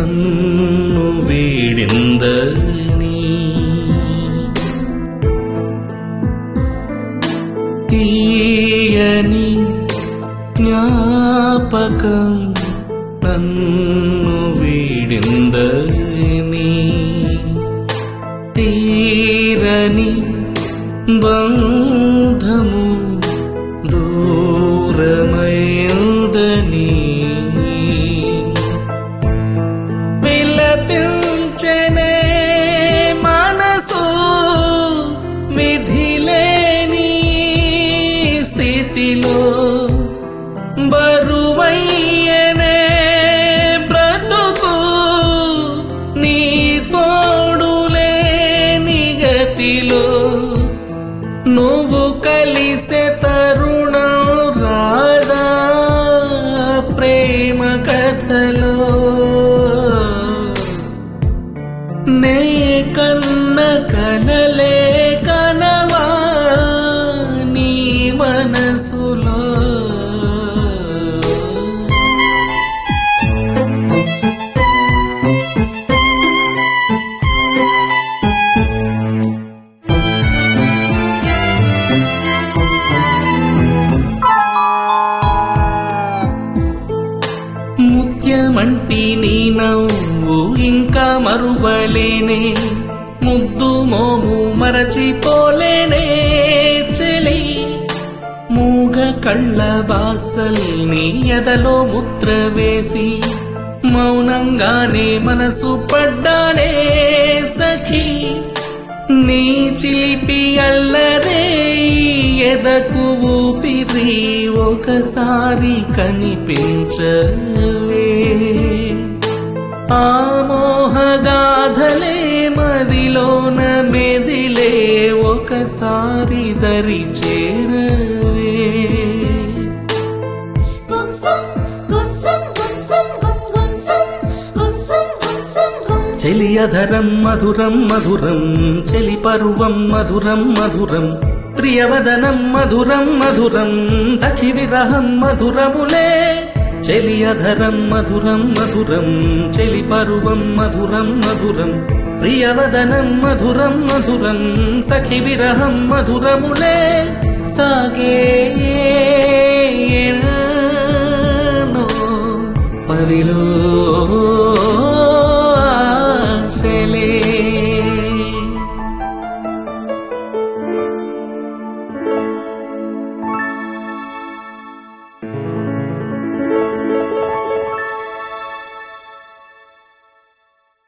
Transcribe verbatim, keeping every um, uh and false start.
నన్ను వీడిందని తీయని జ్ఞాపకం నన్ను వీడిందని తీరని బంధము దూరమైందని విలపించనే మనసు విధిలేని స్థితిలో బరువయ్యనే బ్రతుకు నీ తోడులేని గతిలో నువ్వు కలిసే తరుణం రాదా ప్రేమ కథలో నే కన్న కనలే కనవా నీ మనసులో ముత్యమంటి నీ నవ్వు ఇంకా మరువలేనే ముద్దు మోము మరచిపోలేనే చెలి మూగ కళ్ళ బాసల్ని ఎదలో ముద్ర వేసి మౌనంగానే మనసు పడ్డానే సఖీ నీ చిలిపి అల్లరే ఎదకు ఊపిరి ఒకసారి కనిపించవే ఆ మోహగాథలే మదిలోన మెదిలే ఒకసారి దరి చేరవే చెలియధరం మధురం మధురం చెలి పరువం మధురం మధురం ప్రియవదనం మధురం మధురం సఖి విరహం మధురములే చెలియధరం మధురం మధురం చెలి పరువం మధురం మధురం ప్రియవదనం మధురం మధురం సఖి విరహం మధురములే సాగే పదిలో